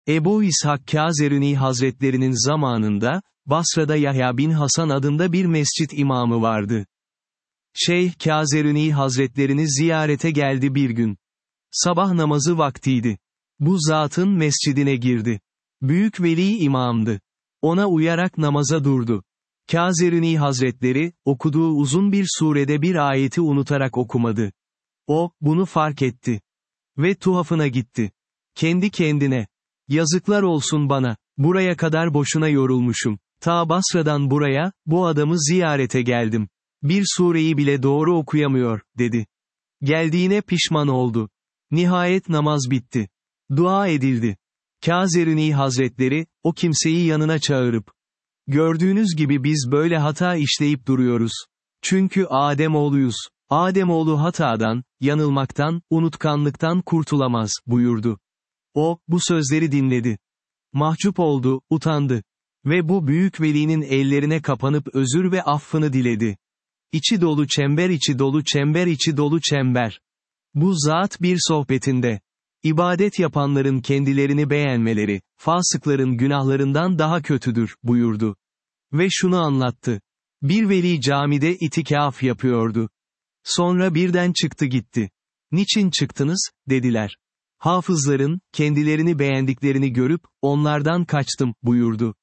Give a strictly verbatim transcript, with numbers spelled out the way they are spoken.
Ebu İshak Kâzerûnî Hazretlerinin zamanında, Basra'da Yahya bin Hasan adında bir mescit imamı vardı. Şeyh Kâzerûnî Hazretlerini ziyarete geldi bir gün. Sabah namazı vaktiydi. Bu zatın mescidine girdi. Büyük veli imamdı. Ona uyarak namaza durdu. Kâzerûnî Hazretleri, okuduğu uzun bir surede bir ayeti unutarak okumadı. O, bunu fark etti. Ve tuhafına gitti. Kendi kendine. Yazıklar olsun bana, buraya kadar boşuna yorulmuşum. Ta Basra'dan buraya, bu adamı ziyarete geldim. Bir sureyi bile doğru okuyamıyor, dedi. Geldiğine pişman oldu. Nihayet namaz bitti. Dua edildi. Kâzerûnî Hazretleri, o kimseyi yanına çağırıp, gördüğünüz gibi biz böyle hata işleyip duruyoruz. Çünkü Ademoğluyuz. Ademoğlu hatadan, yanılmaktan, unutkanlıktan kurtulamaz, buyurdu. O, bu sözleri dinledi. Mahcup oldu, utandı. Ve bu büyük velinin ellerine kapanıp özür ve affını diledi. İçi dolu çember içi dolu çember içi dolu çember. Bu zat bir sohbetinde, İbadet yapanların kendilerini beğenmeleri, fasıkların günahlarından daha kötüdür, buyurdu. Ve şunu anlattı. Bir veli camide itikaf yapıyordu. Sonra birden çıktı gitti. Niçin çıktınız, dediler. Hafızların, kendilerini beğendiklerini görüp, onlardan kaçtım, buyurdu.